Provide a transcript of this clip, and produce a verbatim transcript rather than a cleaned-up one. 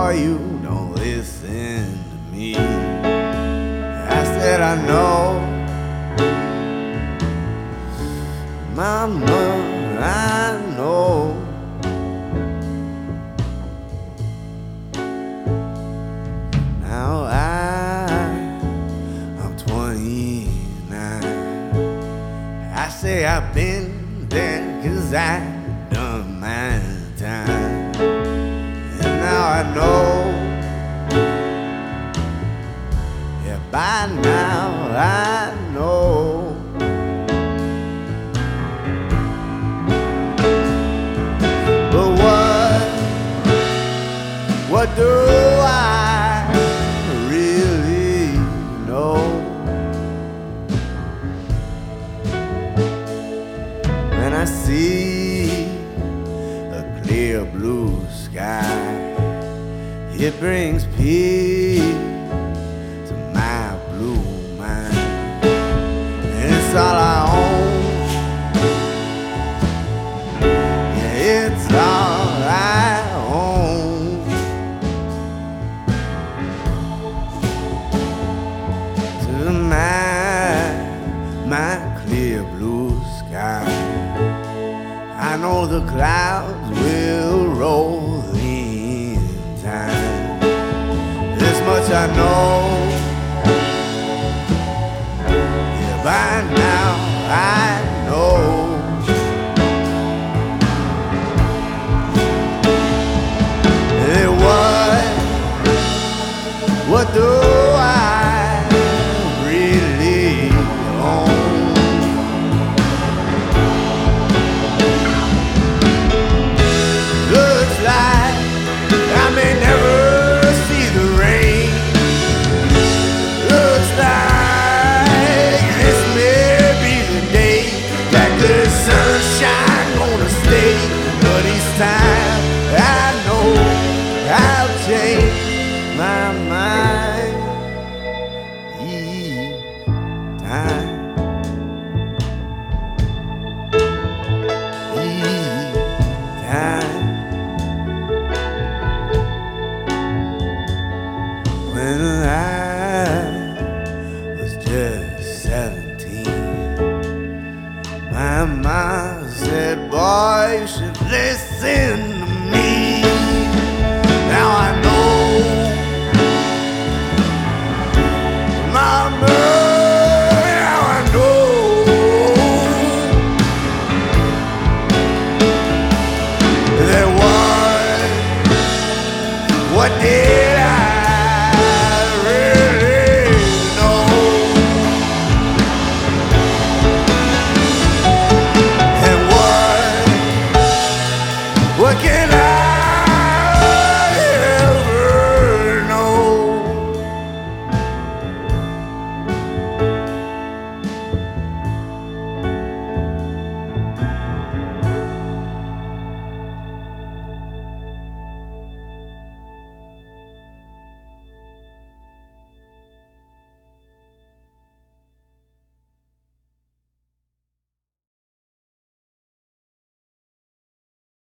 boy, you don't listen to me. I said, I know, Mama, I know. Now I, I'm twenty-nine. I say I've been there 'cause I've done my time. And now I know, yeah, by now I know. But what, what do I really know? When I see a clear blue sky, it brings peace to my blue mind. And it's all I own, yeah, it's all I own. To my, my clear blue sky, I know the clouds will roll in time. This much I know, yeah, by now I know. Hey, what, what do I really own? Looks like I may never see the rain. Looks like this may be the day that the sunshine gonna stay. But each time I know I'll change my mind. Each time, each time. When I was just seventeen, my mom said, boy, you should listen to me.